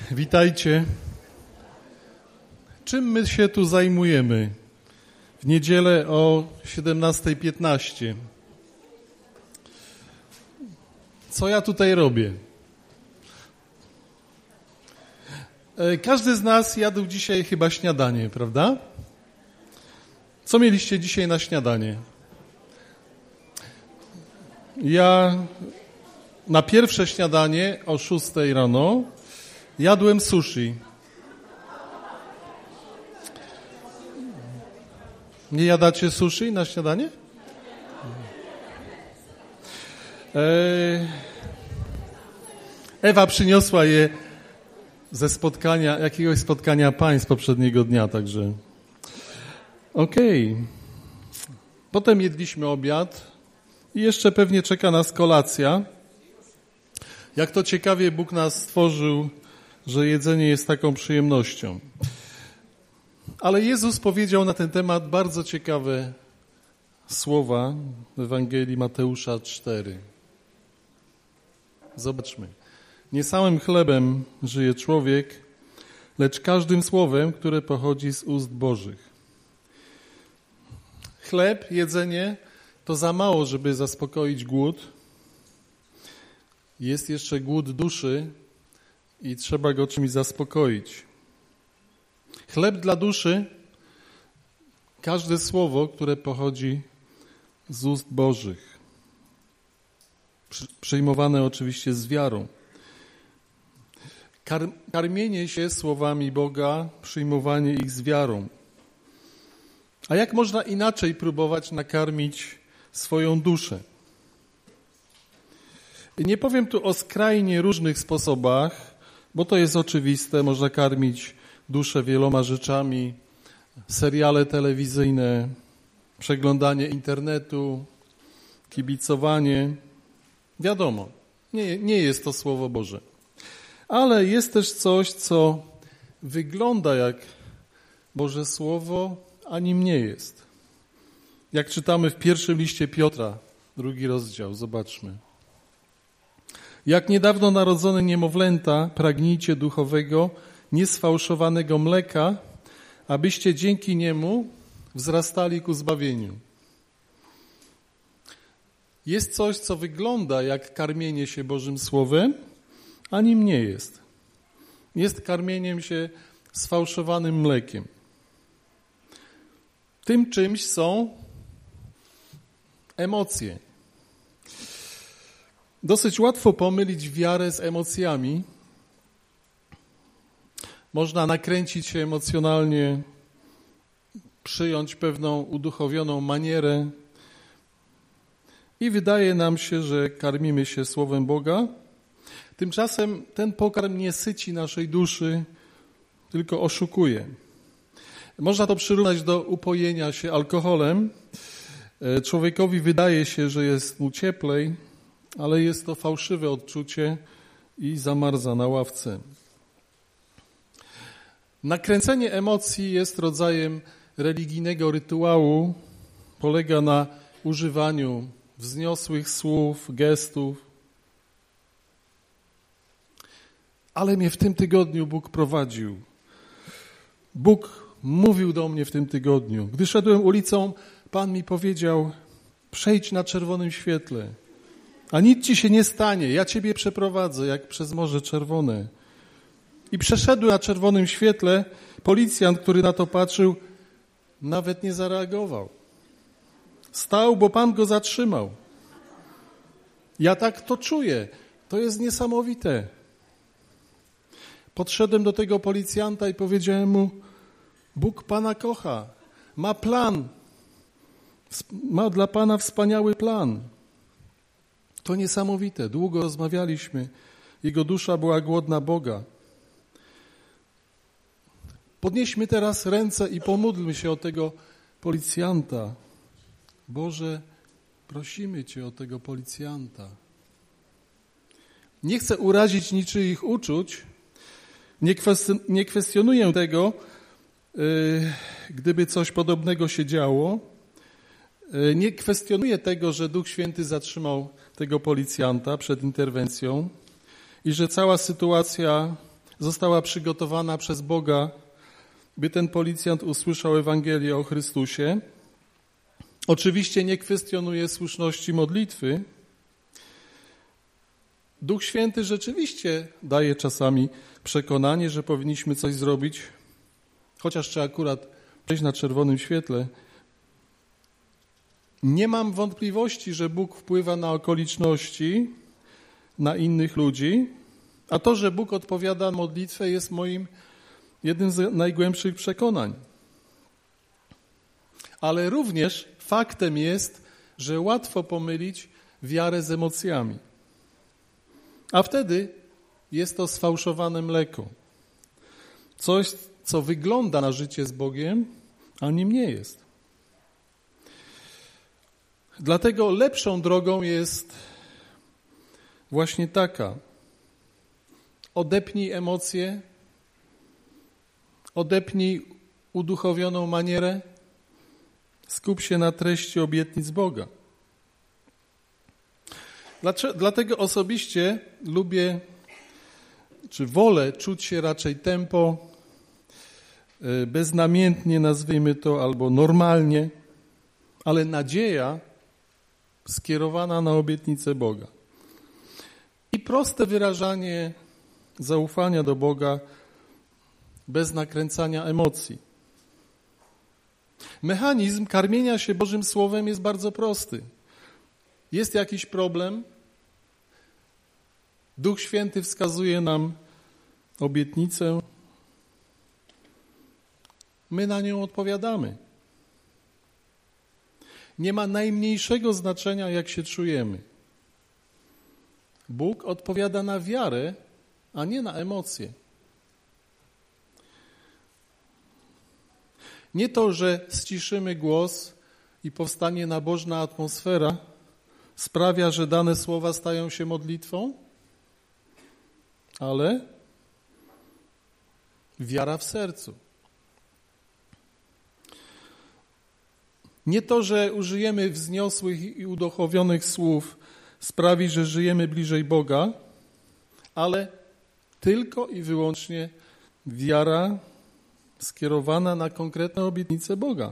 Witajcie. Czym my się tu zajmujemy? W niedzielę o 17:15. Co ja tutaj robię? Każdy z nas jadł dzisiaj chyba śniadanie, prawda? Co mieliście dzisiaj na śniadanie? Ja na pierwsze śniadanie o 6 rano jadłem sushi. Nie jadacie sushi na śniadanie? Ewa przyniosła je ze jakiegoś spotkania pań z poprzedniego dnia, także okej. Potem jedliśmy obiad i jeszcze pewnie czeka nas kolacja. Jak to ciekawie Bóg nas stworzył, że jedzenie jest taką przyjemnością. Ale Jezus powiedział na ten temat bardzo ciekawe słowa w Ewangelii Mateusza 4. Zobaczmy. Nie samym chlebem żyje człowiek, lecz każdym słowem, które pochodzi z ust Bożych. Chleb, jedzenie to za mało, żeby zaspokoić głód. Jest jeszcze głód duszy i trzeba go czymś zaspokoić. Chleb dla duszy, każde słowo, które pochodzi z ust Bożych. Przyjmowane oczywiście z wiarą. Karmienie się słowami Boga, przyjmowanie ich z wiarą. A jak można inaczej próbować nakarmić swoją duszę? Nie powiem tu o skrajnie różnych sposobach, bo to jest oczywiste. Można karmić duszę wieloma rzeczami. Seriale telewizyjne, przeglądanie internetu, kibicowanie. Wiadomo, nie jest to Słowo Boże. Ale jest też coś, co wygląda jak Boże Słowo, a nim nie jest. Jak czytamy w pierwszym liście Piotra, 2 rozdział, zobaczmy. Jak niedawno narodzone niemowlęta, pragnijcie duchowego, niesfałszowanego mleka, abyście dzięki niemu wzrastali ku zbawieniu. Jest coś, co wygląda jak karmienie się Bożym Słowem, a nim nie jest. Jest karmieniem się sfałszowanym mlekiem. Tym czymś są emocje. Dosyć łatwo pomylić wiarę z emocjami. Można nakręcić się emocjonalnie, przyjąć pewną uduchowioną manierę i wydaje nam się, że karmimy się Słowem Boga. Tymczasem ten pokarm nie syci naszej duszy, tylko oszukuje. Można to przyrównać do upojenia się alkoholem. Człowiekowi wydaje się, że jest mu cieplej, ale jest to fałszywe odczucie i zamarza na ławce. Nakręcenie emocji jest rodzajem religijnego rytuału. Polega na używaniu wzniosłych słów, gestów. Ale mnie w tym tygodniu Bóg prowadził. Bóg mówił do mnie w tym tygodniu. Gdy szedłem ulicą, Pan mi powiedział: przejdź na czerwonym świetle, a nic ci się nie stanie. Ja ciebie przeprowadzę, jak przez Morze Czerwone. I przeszedłem na czerwonym świetle. Policjant, który na to patrzył, nawet nie zareagował. Stał, bo Pan go zatrzymał. Ja tak to czuję. To jest niesamowite. Podszedłem do tego policjanta i powiedziałem mu: Bóg Pana kocha, ma plan, ma dla Pana wspaniały plan. To niesamowite. Długo rozmawialiśmy. Jego dusza była głodna Boga. Podnieśmy teraz ręce i pomódlmy się o tego policjanta. Boże, prosimy Cię o tego policjanta. Nie chcę urazić niczyich uczuć. Nie kwestionuję tego, gdyby coś podobnego się działo. Nie kwestionuję tego, że Duch Święty zatrzymał tego policjanta przed interwencją i że cała sytuacja została przygotowana przez Boga, by ten policjant usłyszał Ewangelię o Chrystusie. Oczywiście nie kwestionuje słuszności modlitwy. Duch Święty rzeczywiście daje czasami przekonanie, że powinniśmy coś zrobić, chociaż trzeba akurat przejść na czerwonym świetle. Nie mam wątpliwości, że Bóg wpływa na okoliczności, na innych ludzi, a to, że Bóg odpowiada na modlitwę, jest moim jednym z najgłębszych przekonań. Ale również faktem jest, że łatwo pomylić wiarę z emocjami. A wtedy jest to sfałszowane mleko. Coś, co wygląda na życie z Bogiem, a nim nie jest. Dlatego lepszą drogą jest właśnie taka. Odepnij emocje, odepnij uduchowioną manierę, skup się na treści obietnic Boga. Dlatego osobiście lubię, czy wolę czuć się raczej tempo, beznamiętnie nazwijmy to, albo normalnie, ale nadzieja skierowana na obietnicę Boga. I proste wyrażanie zaufania do Boga bez nakręcania emocji. Mechanizm karmienia się Bożym Słowem jest bardzo prosty. Jest jakiś problem, Duch Święty wskazuje nam obietnicę, my na nią odpowiadamy. Nie ma najmniejszego znaczenia, jak się czujemy. Bóg odpowiada na wiarę, a nie na emocje. Nie to, że ściszymy głos i powstanie nabożna atmosfera, sprawia, że dane słowa stają się modlitwą, ale wiara w sercu. Nie to, że użyjemy wzniosłych i uduchowionych słów sprawi, że żyjemy bliżej Boga, ale tylko i wyłącznie wiara skierowana na konkretne obietnice Boga.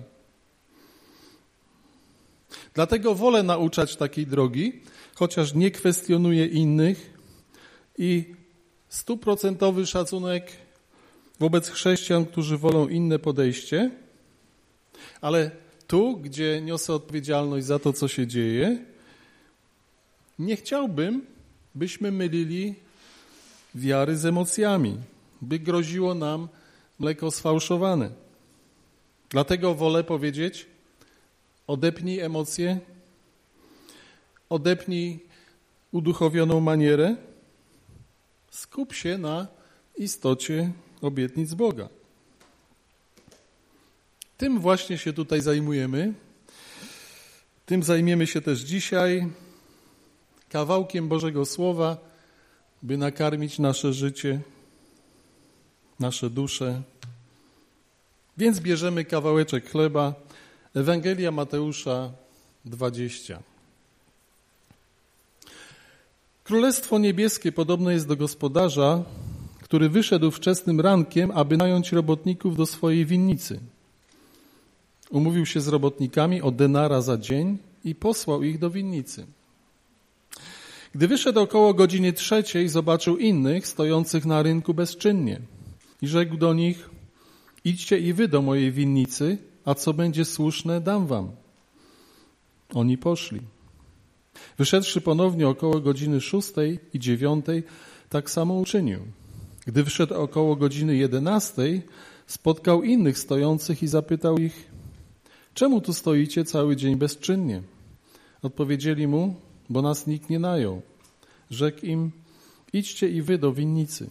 Dlatego wolę nauczać takiej drogi, chociaż nie kwestionuję innych i 100% szacunek wobec chrześcijan, którzy wolą inne podejście, ale tu, gdzie niosę odpowiedzialność za to, co się dzieje, nie chciałbym, byśmy mylili wiary z emocjami, by groziło nam mleko sfałszowane. Dlatego wolę powiedzieć, odepnij emocje, odepnij uduchowioną manierę, skup się na istocie obietnic Boga. Tym właśnie się tutaj zajmujemy. Tym zajmiemy się też dzisiaj, kawałkiem Bożego Słowa, by nakarmić nasze życie, nasze dusze. Więc bierzemy kawałeczek chleba, Ewangelia Mateusza 20. Królestwo niebieskie podobne jest do gospodarza, który wyszedł wczesnym rankiem, aby nająć robotników do swojej winnicy. Umówił się z robotnikami o denara za dzień i posłał ich do winnicy. Gdy wyszedł około godziny 3, zobaczył innych stojących na rynku bezczynnie i rzekł do nich: idźcie i wy do mojej winnicy, a co będzie słuszne, dam wam. Oni poszli. Wyszedłszy ponownie około godziny 6 i 9, tak samo uczynił. Gdy wyszedł około godziny 11, spotkał innych stojących i zapytał ich: czemu tu stoicie cały dzień bezczynnie? Odpowiedzieli mu: bo nas nikt nie najął. Rzekł im: idźcie i wy do winnicy.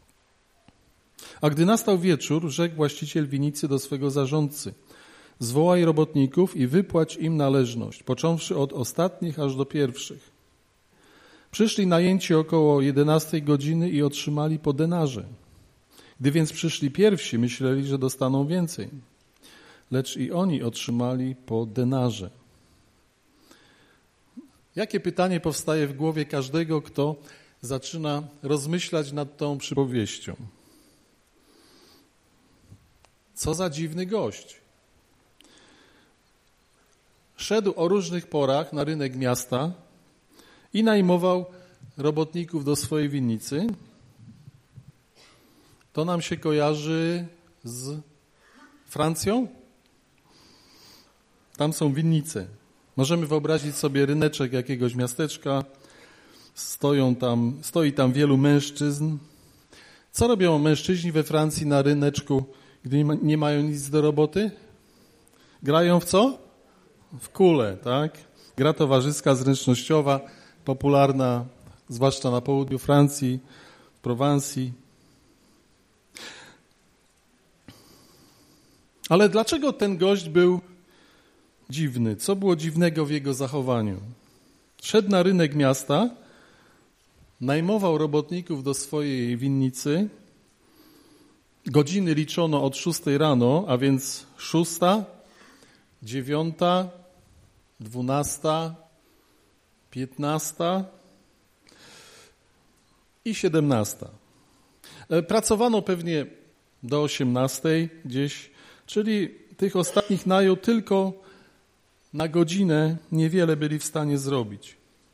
A gdy nastał wieczór, rzekł właściciel winnicy do swego zarządcy: zwołaj robotników i wypłać im należność, począwszy od ostatnich aż do pierwszych. Przyszli najęci około 11 godziny i otrzymali po denarze. Gdy więc przyszli pierwsi, myśleli, że dostaną więcej. Lecz i oni otrzymali po denarze. Jakie pytanie powstaje w głowie każdego, kto zaczyna rozmyślać nad tą przypowieścią? Co za dziwny gość. Szedł o różnych porach na rynek miasta i najmował robotników do swojej winnicy. To nam się kojarzy z Francją. Tam są winnice. Możemy wyobrazić sobie ryneczek jakiegoś miasteczka. Stoi tam wielu mężczyzn. Co robią mężczyźni we Francji na ryneczku, gdy nie mają nic do roboty? Grają w co? W kulę, tak? Gra towarzyska, zręcznościowa, popularna, zwłaszcza na południu Francji, w Prowansji. Ale dlaczego ten gość był dziwny? Co było dziwnego w jego zachowaniu? Szedł na rynek miasta, najmował robotników do swojej winnicy. Godziny liczono od 6 rano, a więc 6, 9, 12, 15 i 17. Pracowano pewnie do 18 gdzieś, czyli tych ostatnich najął tylko na godzinę, niewiele byli w stanie zrobić.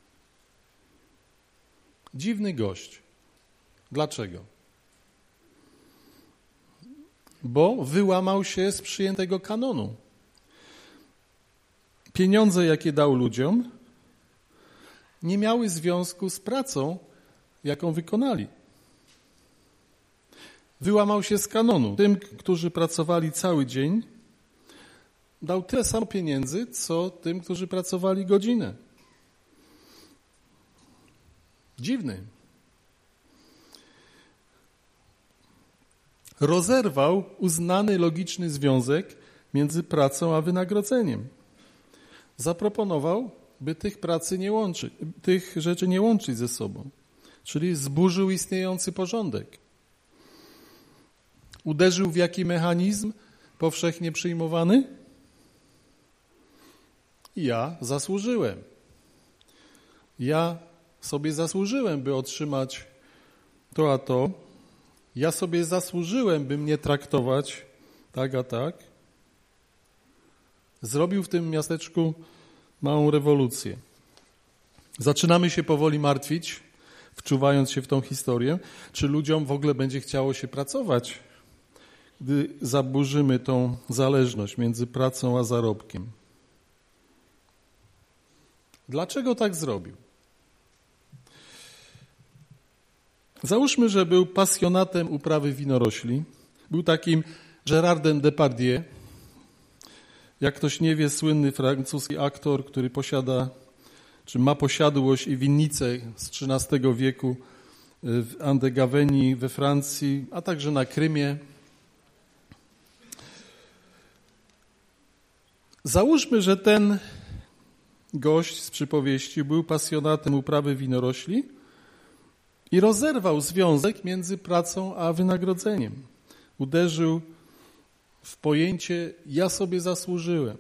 Dziwny gość. Dlaczego? Bo wyłamał się z przyjętego kanonu. Pieniądze, jakie dał ludziom, nie miały związku z pracą, jaką wykonali. Wyłamał się z kanonu. Tym, którzy pracowali cały dzień, dał tyle samo pieniędzy, co tym, którzy pracowali godzinę. Dziwny. Rozerwał uznany logiczny związek między pracą a wynagrodzeniem. Zaproponował, by tych rzeczy nie łączyć ze sobą. Czyli zburzył istniejący porządek. Uderzył w jaki mechanizm powszechnie przyjmowany? Ja zasłużyłem. Ja sobie zasłużyłem, by otrzymać to a to. Ja sobie zasłużyłem, by mnie traktować tak a tak. Zrobił w tym miasteczku małą rewolucję. Zaczynamy się powoli martwić, wczuwając się w tą historię, czy ludziom w ogóle będzie chciało się pracować, gdy zaburzymy tą zależność między pracą a zarobkiem. Dlaczego tak zrobił? Załóżmy, że był pasjonatem uprawy winorośli. Był takim Gérardem Depardieu. Jak ktoś nie wie, słynny francuski aktor, który ma posiadłość i winnicę z XIII wieku w Andegawenii we Francji, a także na Krymie. Załóżmy, że ten gość z przypowieści był pasjonatem uprawy winorośli i rozerwał związek między pracą a wynagrodzeniem. Uderzył w pojęcie ja sobie zasłużyłem.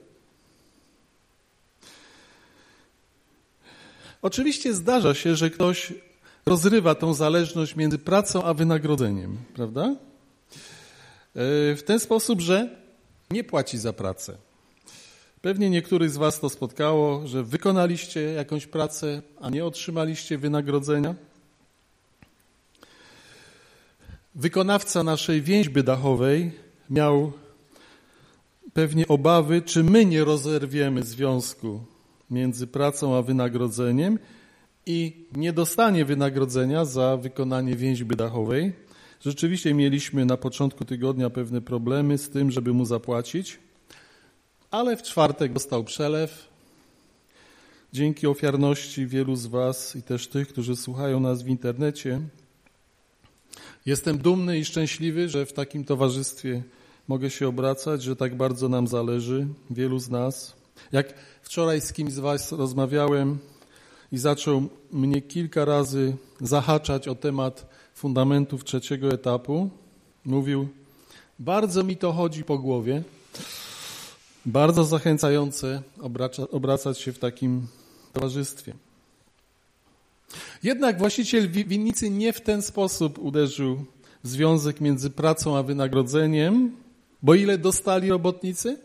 Oczywiście zdarza się, że ktoś rozrywa tą zależność między pracą a wynagrodzeniem, prawda? W ten sposób, że nie płaci za pracę. Pewnie niektórych z was to spotkało, że wykonaliście jakąś pracę, a nie otrzymaliście wynagrodzenia. Wykonawca naszej więźby dachowej miał pewnie obawy, czy my nie rozerwiemy związku między pracą a wynagrodzeniem i nie dostanie wynagrodzenia za wykonanie więźby dachowej. Rzeczywiście mieliśmy na początku tygodnia pewne problemy z tym, żeby mu zapłacić, ale w czwartek dostał przelew. Dzięki ofiarności wielu z was i też tych, którzy słuchają nas w internecie. Jestem dumny i szczęśliwy, że w takim towarzystwie mogę się obracać, że tak bardzo nam zależy, wielu z nas. Jak wczoraj z kimś z was rozmawiałem i zaczął mnie kilka razy zahaczać o temat fundamentów trzeciego etapu, mówił, bardzo mi to chodzi po głowie, bardzo zachęcające obracać się w takim towarzystwie. Jednak właściciel winnicy nie w ten sposób uderzył w związek między pracą a wynagrodzeniem, Bo ile dostali robotnicy?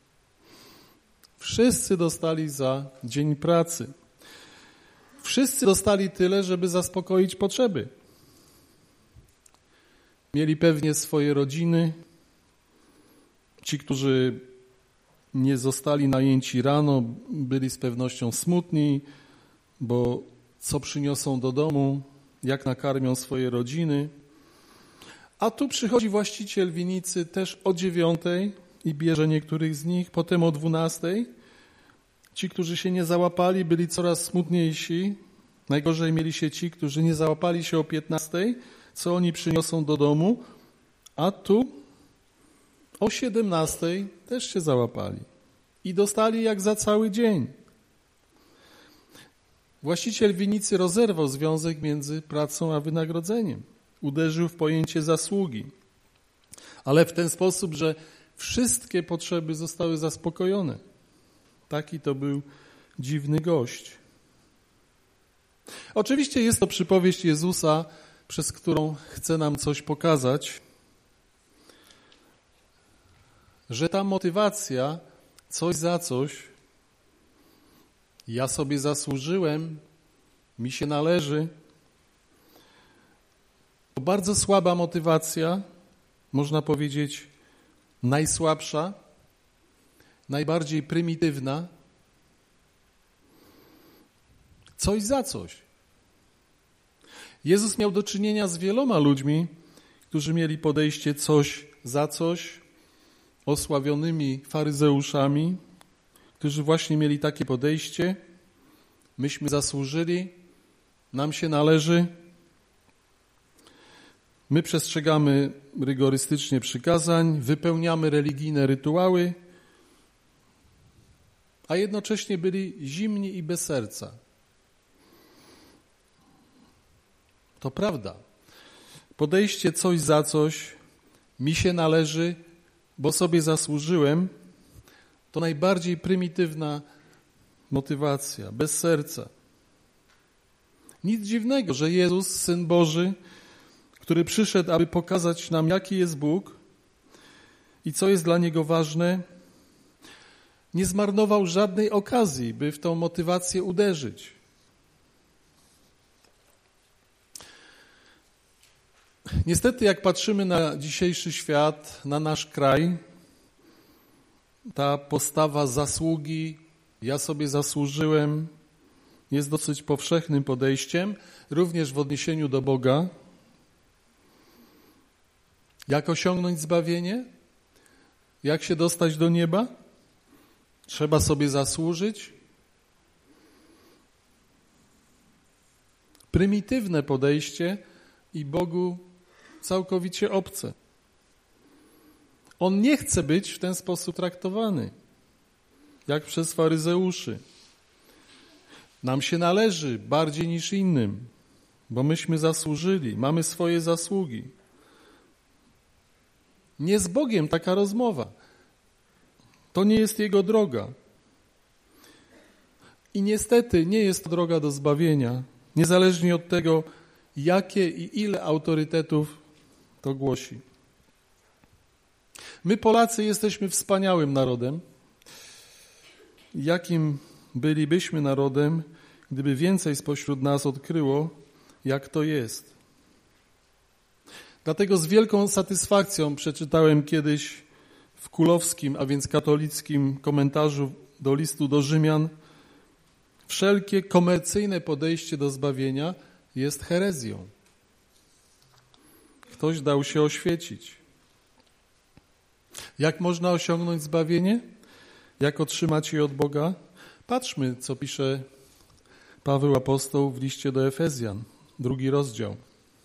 Wszyscy dostali za dzień pracy. Wszyscy dostali tyle, żeby zaspokoić potrzeby. Mieli pewnie swoje rodziny. Ci, którzy nie zostali najęci rano, byli z pewnością smutni, bo co przyniosą do domu, jak nakarmią swoje rodziny. A tu przychodzi właściciel winnicy też o 9:00 i bierze niektórych z nich, potem o 12:00. Ci, którzy się nie załapali, byli coraz smutniejsi. Najgorzej mieli się ci, którzy nie załapali się o 15:00, co oni przyniosą do domu, a tu o 17:00 też się załapali i dostali jak za cały dzień. Właściciel winnicy rozerwał związek między pracą a wynagrodzeniem. Uderzył w pojęcie zasługi, ale w ten sposób, że wszystkie potrzeby zostały zaspokojone. Taki to był dziwny gość. Oczywiście jest to przypowieść Jezusa, przez którą chce nam coś pokazać, że ta motywacja, coś za coś, ja sobie zasłużyłem, mi się należy, to bardzo słaba motywacja, można powiedzieć najsłabsza, najbardziej prymitywna. Coś za coś. Jezus miał do czynienia z wieloma ludźmi, którzy mieli podejście coś za coś, osławionymi faryzeuszami, którzy właśnie mieli takie podejście. Myśmy zasłużyli, nam się należy. My przestrzegamy rygorystycznie przykazań, wypełniamy religijne rytuały, a jednocześnie byli zimni i bez serca. To prawda. Podejście coś za coś, mi się należy, bo sobie zasłużyłem, to najbardziej prymitywna motywacja, bez serca. Nic dziwnego, że Jezus, Syn Boży, który przyszedł, aby pokazać nam, jaki jest Bóg i co jest dla Niego ważne, nie zmarnował żadnej okazji, by w tą motywację uderzyć. Niestety, jak patrzymy na dzisiejszy świat, na nasz kraj, ta postawa zasługi, ja sobie zasłużyłem, jest dosyć powszechnym podejściem, również w odniesieniu do Boga. Jak osiągnąć zbawienie? Jak się dostać do nieba? Trzeba sobie zasłużyć. Prymitywne podejście i Bogu całkowicie obce. On nie chce być w ten sposób traktowany, jak przez faryzeuszy. Nam się należy bardziej niż innym, bo myśmy zasłużyli, mamy swoje zasługi. Nie z Bogiem taka rozmowa. To nie jest Jego droga. I niestety nie jest to droga do zbawienia, niezależnie od tego, jakie i ile autorytetów to głosi. My, Polacy, jesteśmy wspaniałym narodem. Jakim bylibyśmy narodem, gdyby więcej spośród nas odkryło, jak to jest. Dlatego z wielką satysfakcją przeczytałem kiedyś w Kulowskim, a więc katolickim komentarzu do listu do Rzymian: wszelkie komercyjne podejście do zbawienia jest herezją. Ktoś dał się oświecić. Jak można osiągnąć zbawienie? Jak otrzymać je od Boga? Patrzmy, co pisze Paweł apostoł w liście do Efezjan, 2 rozdział.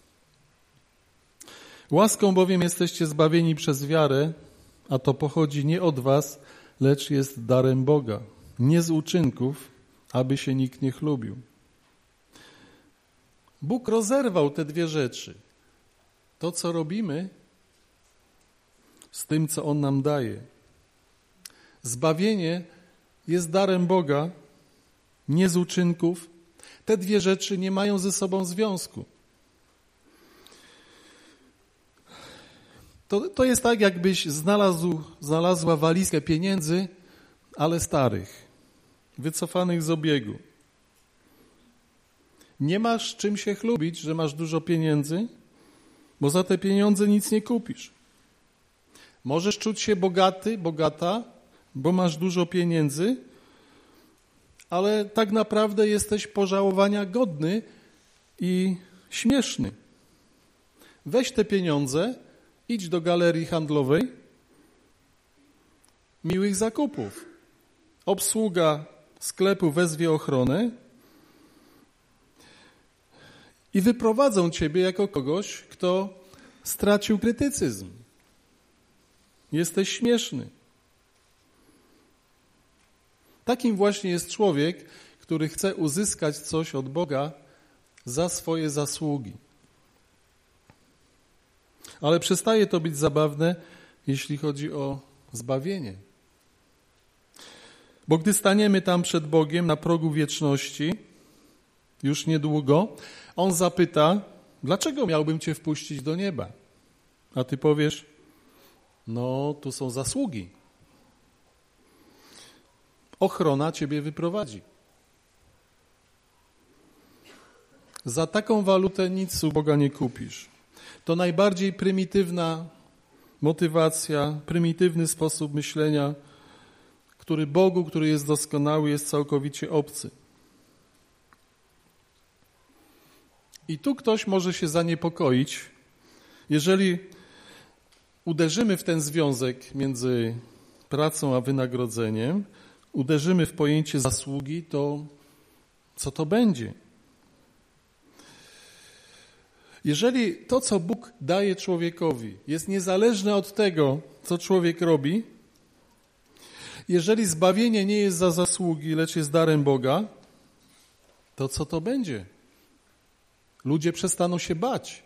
Łaską bowiem jesteście zbawieni przez wiarę, a to pochodzi nie od was, lecz jest darem Boga, nie z uczynków, aby się nikt nie chlubił. Bóg rozerwał te dwie rzeczy. To, co robimy, z tym, co On nam daje. Zbawienie jest darem Boga, nie z uczynków. Te dwie rzeczy nie mają ze sobą związku. To jest tak, jakbyś znalazła walizkę pieniędzy, ale starych, wycofanych z obiegu. Nie masz czym się chlubić, że masz dużo pieniędzy, bo za te pieniądze nic nie kupisz. Możesz czuć się bogaty, bogata, bo masz dużo pieniędzy, ale tak naprawdę jesteś pożałowania godny i śmieszny. Weź te pieniądze, idź do galerii handlowej, miłych zakupów. Obsługa sklepu wezwie ochronę i wyprowadzą ciebie jako kogoś, kto stracił krytycyzm. Jesteś śmieszny. Takim właśnie jest człowiek, który chce uzyskać coś od Boga za swoje zasługi. Ale przestaje to być zabawne, jeśli chodzi o zbawienie. Bo gdy staniemy tam przed Bogiem na progu wieczności, już niedługo, On zapyta, dlaczego miałbym cię wpuścić do nieba? A ty powiesz, no tu są zasługi. Ochrona ciebie wyprowadzi. Za taką walutę nic u Boga nie kupisz. To najbardziej prymitywna motywacja, prymitywny sposób myślenia, który Bogu, który jest doskonały, jest całkowicie obcy. I tu ktoś może się zaniepokoić, jeżeli uderzymy w ten związek między pracą a wynagrodzeniem, uderzymy w pojęcie zasługi, to co to będzie? Jeżeli to, co Bóg daje człowiekowi, jest niezależne od tego, co człowiek robi, jeżeli zbawienie nie jest za zasługi, lecz jest darem Boga, to co to będzie? Ludzie przestaną się bać.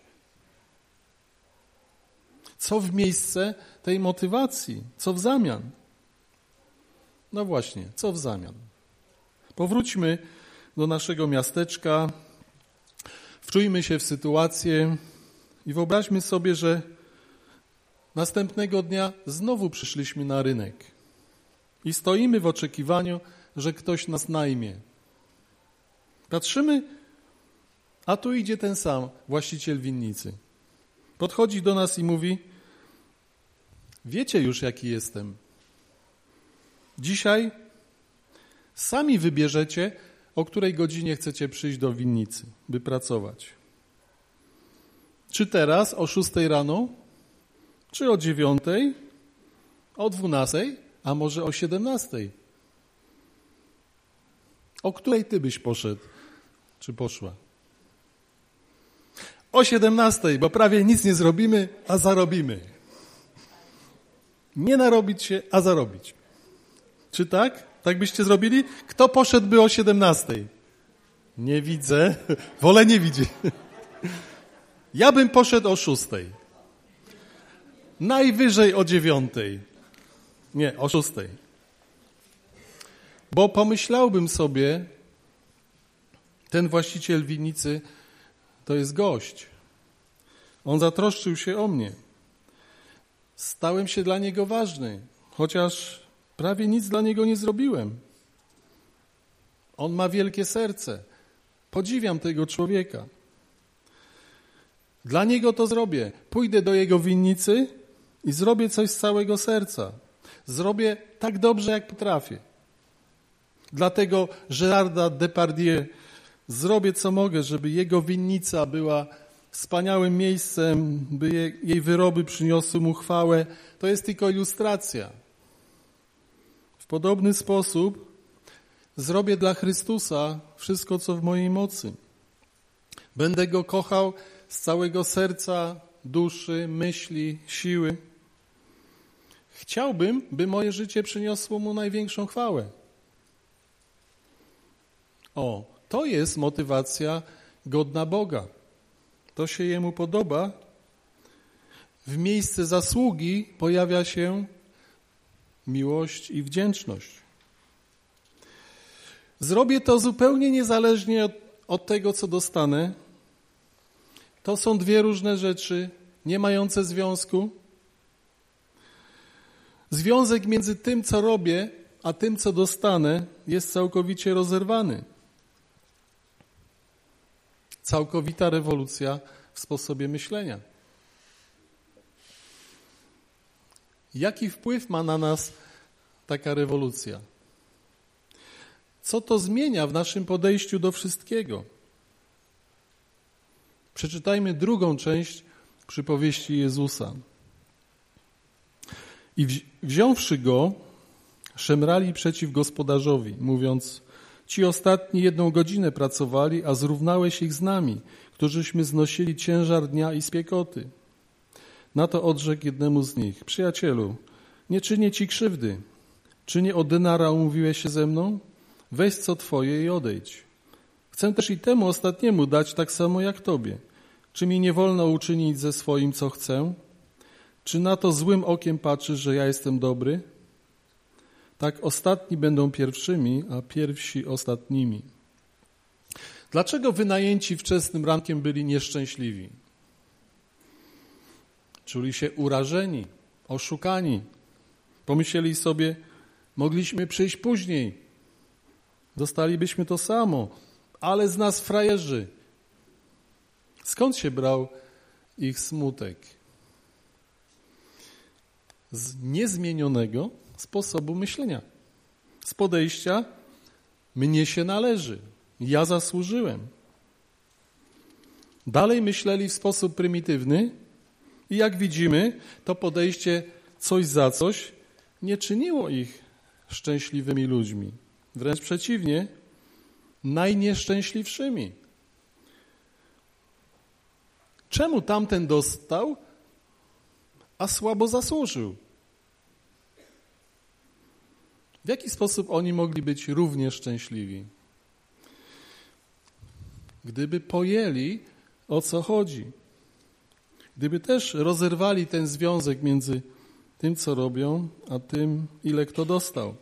Co w miejsce tej motywacji? Co w zamian? No właśnie, co w zamian? Powróćmy do naszego miasteczka, wczujmy się w sytuację i wyobraźmy sobie, że następnego dnia znowu przyszliśmy na rynek i stoimy w oczekiwaniu, że ktoś nas najmie. Patrzymy, a tu idzie ten sam właściciel winnicy. Podchodzi do nas i mówi, wiecie już, jaki jestem. Dzisiaj sami wybierzecie, o której godzinie chcecie przyjść do winnicy, by pracować. Czy teraz o 6 rano, czy o 9, o 12, a może o 17? O której ty byś poszedł, czy poszła? O 17, bo prawie nic nie zrobimy, a zarobimy. Nie narobić się, a zarobić. Czy tak? Tak byście zrobili? Kto poszedłby o 17? Nie widzę. Wolę nie widzieć. Ja bym poszedł o 6. Najwyżej o 9. Nie, o 6. Bo pomyślałbym sobie, ten właściciel winnicy to jest gość. On zatroszczył się o mnie. Stałem się dla niego ważny, chociaż prawie nic dla niego nie zrobiłem. On ma wielkie serce. Podziwiam tego człowieka. Dla niego to zrobię. Pójdę do jego winnicy i zrobię coś z całego serca. Zrobię tak dobrze, jak potrafię. Dlatego Gérarda Depardieu zrobię, co mogę, żeby jego winnica była wspaniałym miejscem, by jej wyroby przyniosły mu chwałę. To jest tylko ilustracja. W podobny sposób zrobię dla Chrystusa wszystko, co w mojej mocy. Będę Go kochał z całego serca, duszy, myśli, siły. Chciałbym, by moje życie przyniosło Mu największą chwałę. To jest motywacja godna Boga. To się Jemu podoba. W miejsce zasługi pojawia się miłość i wdzięczność. Zrobię to zupełnie niezależnie od tego, co dostanę. To są dwie różne rzeczy, nie mające związku. Związek między tym, co robię, a tym, co dostanę, jest całkowicie rozerwany. Całkowita rewolucja w sposobie myślenia. Jaki wpływ ma na nas taka rewolucja? Co to zmienia w naszym podejściu do wszystkiego? Przeczytajmy drugą część przypowieści Jezusa. I wziąwszy go, szemrali przeciw gospodarzowi, mówiąc: ci ostatni 1 godzinę pracowali, a zrównałeś ich z nami, którzyśmy znosili ciężar dnia i spiekoty. Na to odrzekł jednemu z nich: przyjacielu, nie czynię ci krzywdy. Czy nie o denara umówiłeś się ze mną? Weź co twoje i odejdź. Chcę też i temu ostatniemu dać tak samo jak tobie. Czy mi nie wolno uczynić ze swoim, co chcę? Czy na to złym okiem patrzysz, że ja jestem dobry? Tak ostatni będą pierwszymi, a pierwsi ostatnimi. Dlaczego wynajęci wczesnym rankiem byli nieszczęśliwi? Czuli się urażeni, oszukani. Pomyśleli sobie: mogliśmy przyjść później, dostalibyśmy to samo, ale z nas frajerzy. Skąd się brał ich smutek? Z niezmienionego sposobu myślenia. Z podejścia: mnie się należy, ja zasłużyłem. Dalej myśleli w sposób prymitywny i jak widzimy, to podejście coś za coś nie czyniło ich szczęśliwymi ludźmi. Wręcz przeciwnie, najnieszczęśliwszymi. Czemu tamten dostał, a słabo zasłużył? W jaki sposób oni mogli być równie szczęśliwi? Gdyby pojęli, o co chodzi. Gdyby też rozerwali ten związek między tym, co robią, a tym, ile kto dostał.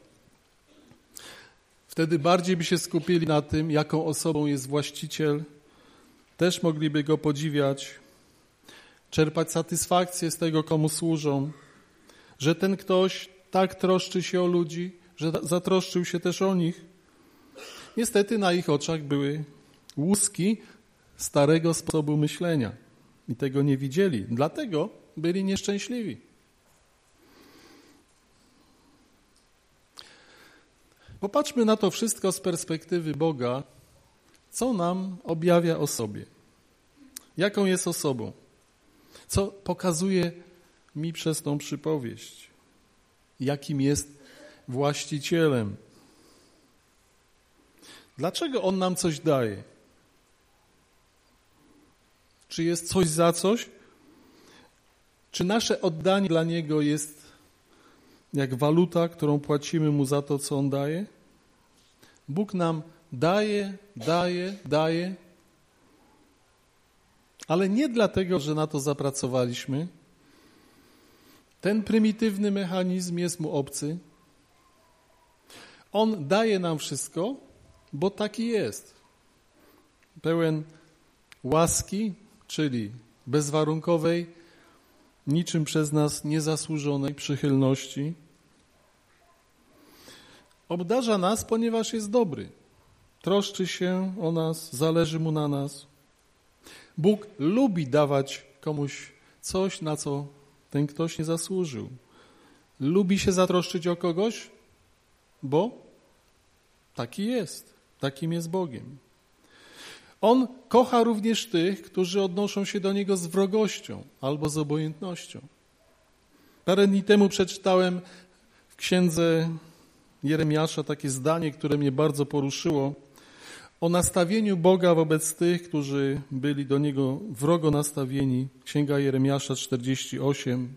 Wtedy bardziej by się skupili na tym, jaką osobą jest właściciel. Też mogliby go podziwiać, czerpać satysfakcję z tego, komu służą, że ten ktoś tak troszczy się o ludzi, że zatroszczył się też o nich. Niestety na ich oczach były łuski starego sposobu myślenia i tego nie widzieli. Dlatego byli nieszczęśliwi. Popatrzmy na to wszystko z perspektywy Boga, co nam objawia o sobie. Jaką jest osobą? Co pokazuje mi przez tą przypowieść? Jakim jest właścicielem? Dlaczego On nam coś daje? Czy jest coś za coś? Czy nasze oddanie dla Niego jest jak waluta, którą płacimy Mu za to, co On daje? Bóg nam daje, ale nie dlatego, że na to zapracowaliśmy. Ten prymitywny mechanizm jest Mu obcy. On daje nam wszystko, bo taki jest. Pełen łaski, czyli bezwarunkowej, niczym przez nas niezasłużonej przychylności. Obdarza nas, ponieważ jest dobry. Troszczy się o nas, zależy Mu na nas. Bóg lubi dawać komuś coś, na co ten ktoś nie zasłużył. Lubi się zatroszczyć o kogoś, bo taki jest. Takim jest Bogiem. On kocha również tych, którzy odnoszą się do Niego z wrogością albo z obojętnością. Parę dni temu przeczytałem w księdze Jeremiasza takie zdanie, które mnie bardzo poruszyło, o nastawieniu Boga wobec tych, którzy byli do Niego wrogo nastawieni. Księga Jeremiasza 48.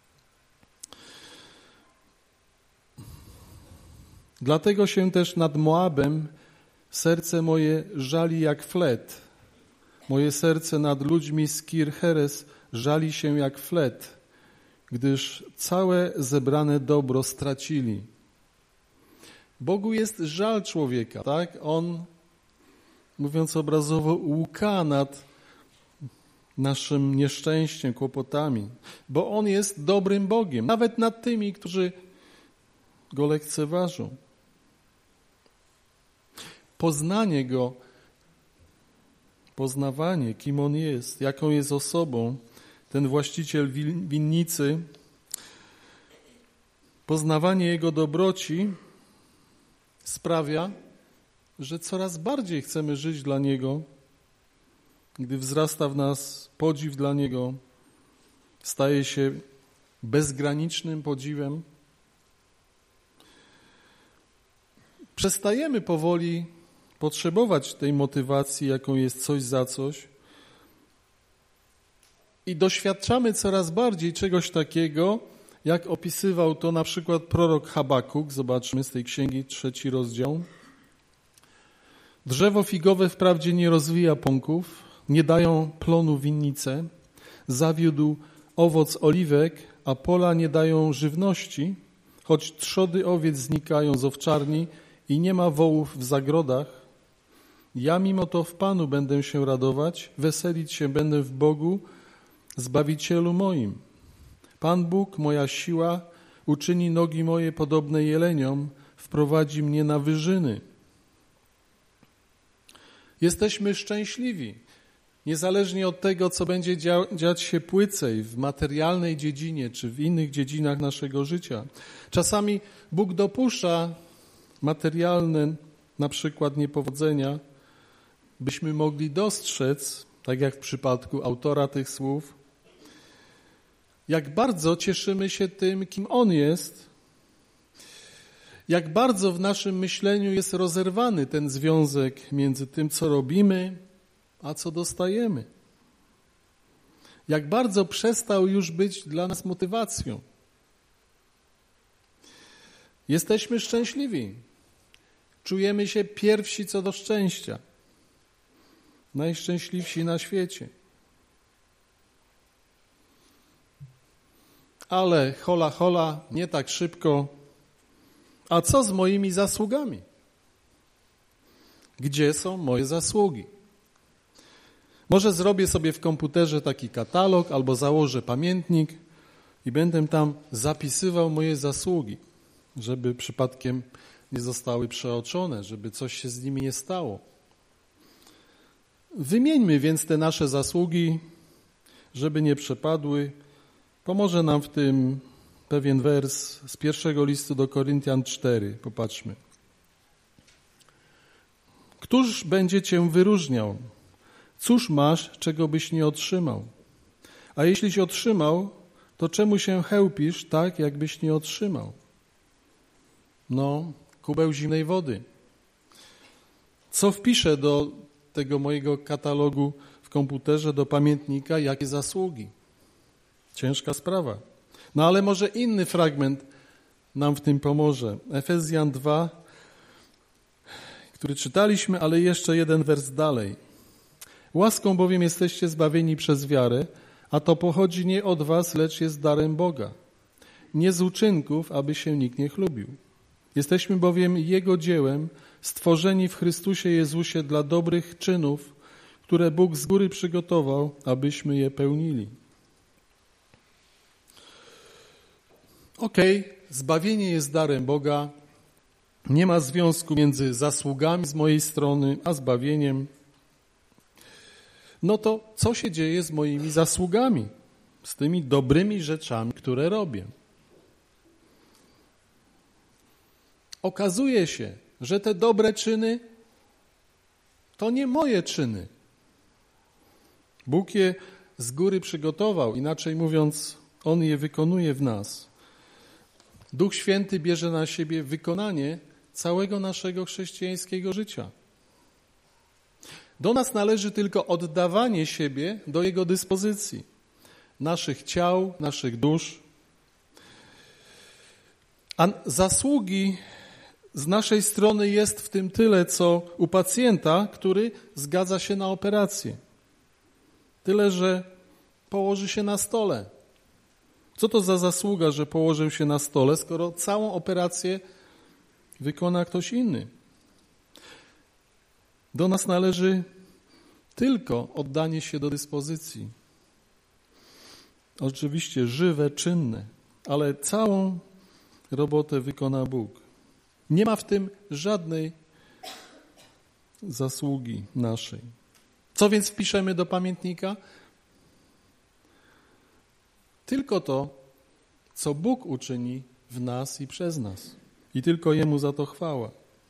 Dlatego się też nad Moabem serce moje żali jak flet. Moje serce nad ludźmi z Kir-Heres żali się jak flet, gdyż całe zebrane dobro stracili. Bogu jest żal człowieka, tak? On, mówiąc obrazowo, łka nad naszym nieszczęściem, kłopotami, bo On jest dobrym Bogiem. Nawet nad tymi, którzy go lekceważą. Poznanie go, poznawanie, kim on jest, jaką jest osobą, ten właściciel winnicy, poznawanie jego dobroci sprawia, że coraz bardziej chcemy żyć dla niego, gdy wzrasta w nas podziw dla niego, staje się bezgranicznym podziwem. Przestajemy powoli potrzebować tej motywacji, jaką jest coś za coś, i doświadczamy coraz bardziej czegoś takiego, jak opisywał to na przykład prorok Habakuk. Zobaczmy z tej księgi 3 rozdział. Drzewo figowe wprawdzie nie rozwija pąków, nie dają plonu winnice, zawiódł owoc oliwek, a pola nie dają żywności, choć trzody owiec znikają z owczarni i nie ma wołów w zagrodach. Ja mimo to w Panu będę się radować, weselić się będę w Bogu, Zbawicielu moim. Pan Bóg, moja siła, uczyni nogi moje podobne jeleniom, wprowadzi mnie na wyżyny. Jesteśmy szczęśliwi, niezależnie od tego, co będzie dziać się płycej w materialnej dziedzinie czy w innych dziedzinach naszego życia. Czasami Bóg dopuszcza materialne, na przykład niepowodzenia, byśmy mogli dostrzec, tak jak w przypadku autora tych słów, jak bardzo cieszymy się tym, kim On jest, jak bardzo w naszym myśleniu jest rozerwany ten związek między tym, co robimy, a co dostajemy. Jak bardzo przestał już być dla nas motywacją. Jesteśmy szczęśliwi. Czujemy się pierwsi co do szczęścia. Najszczęśliwsi na świecie. Ale hola, hola, nie tak szybko. A co z moimi zasługami? Gdzie są moje zasługi? Może zrobię sobie w komputerze taki katalog albo założę pamiętnik i będę tam zapisywał moje zasługi, żeby przypadkiem nie zostały przeoczone, żeby coś się z nimi nie stało. Wymieńmy więc te nasze zasługi, żeby nie przepadły. Pomoże nam w tym pewien wers z 1 listu do Koryntian 4. Popatrzmy. Któż będzie cię wyróżniał? Cóż masz, czego byś nie otrzymał? A jeśliś otrzymał, to czemu się chełpisz tak, jakbyś nie otrzymał? No, kubeł zimnej wody. Co wpiszę do tego mojego katalogu w komputerze, do pamiętnika, jakie zasługi? Ciężka sprawa. No ale może inny fragment nam w tym pomoże. Efezjan 2, który czytaliśmy, ale jeszcze jeden wers dalej. Łaską bowiem jesteście zbawieni przez wiarę, a to pochodzi nie od was, lecz jest darem Boga. Nie z uczynków, aby się nikt nie chlubił. Jesteśmy bowiem Jego dziełem, stworzeni w Chrystusie Jezusie dla dobrych czynów, które Bóg z góry przygotował, abyśmy je pełnili. Zbawienie jest darem Boga. Nie ma związku między zasługami z mojej strony, a zbawieniem. No to co się dzieje z moimi zasługami? Z tymi dobrymi rzeczami, które robię? Okazuje się, że te dobre czyny to nie moje czyny. Bóg je z góry przygotował, inaczej mówiąc, On je wykonuje w nas. Duch Święty bierze na siebie wykonanie całego naszego chrześcijańskiego życia. Do nas należy tylko oddawanie siebie do Jego dyspozycji, naszych ciał, naszych dusz. A zasługi z naszej strony jest w tym tyle, co u pacjenta, który zgadza się na operację. Tyle, że położy się na stole. Co to za zasługa, że położył się na stole, skoro całą operację wykona ktoś inny? Do nas należy tylko oddanie się do dyspozycji. Oczywiście żywe, czynne, ale całą robotę wykona Bóg. Nie ma w tym żadnej zasługi naszej. Co więc wpiszemy do pamiętnika? Tylko to, co Bóg uczyni w nas i przez nas. I tylko Jemu za to chwała.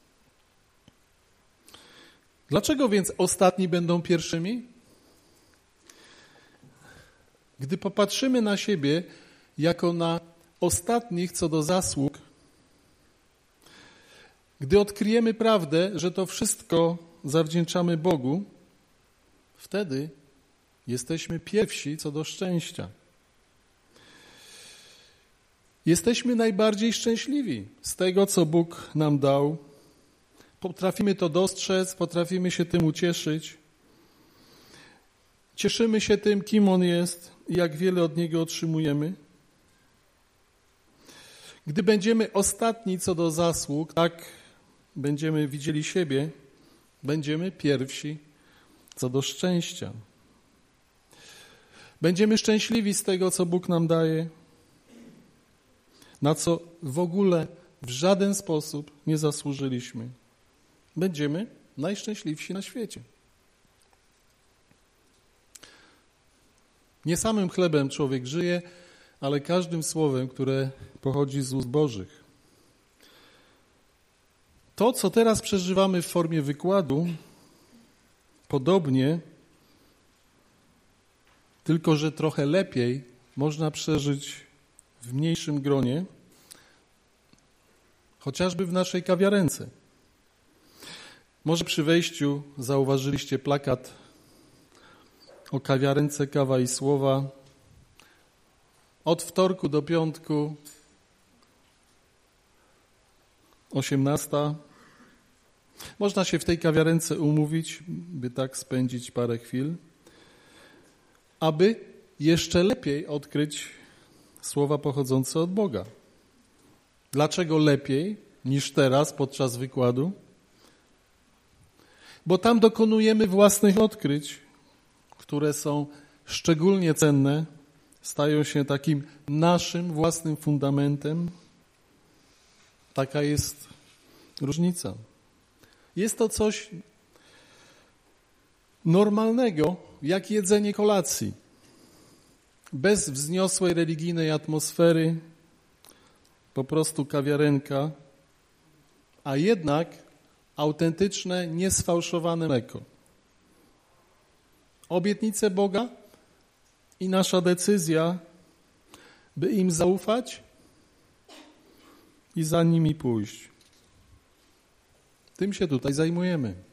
Dlaczego więc ostatni będą pierwszymi? Gdy popatrzymy na siebie jako na ostatnich co do zasług, gdy odkryjemy prawdę, że to wszystko zawdzięczamy Bogu, wtedy jesteśmy pierwsi co do szczęścia. Jesteśmy najbardziej szczęśliwi z tego, co Bóg nam dał. Potrafimy to dostrzec, potrafimy się tym ucieszyć. Cieszymy się tym, kim On jest i jak wiele od Niego otrzymujemy. Gdy będziemy ostatni co do zasług, tak będziemy widzieli siebie, będziemy pierwsi co do szczęścia. Będziemy szczęśliwi z tego, co Bóg nam daje, na co w ogóle w żaden sposób nie zasłużyliśmy. Będziemy najszczęśliwsi na świecie. Nie samym chlebem człowiek żyje, ale każdym słowem, które pochodzi z ust Bożych. To, co teraz przeżywamy w formie wykładu, podobnie, tylko że trochę lepiej, można przeżyć w mniejszym gronie, chociażby w naszej kawiarence. Może przy wejściu zauważyliście plakat o kawiarence Kawa i Słowa. Od wtorku do piątku 18. Można się w tej kawiarence umówić, by tak spędzić parę chwil, aby jeszcze lepiej odkryć słowa pochodzące od Boga. Dlaczego lepiej niż teraz podczas wykładu? Bo tam dokonujemy własnych odkryć, które są szczególnie cenne, stają się takim naszym własnym fundamentem. Taka jest różnica. Jest to coś normalnego, jak jedzenie kolacji. Bez wzniosłej religijnej atmosfery, po prostu kawiarenka, a jednak autentyczne, niesfałszowane mleko. Obietnice Boga i nasza decyzja, by im zaufać i za nimi pójść. Tym się tutaj zajmujemy.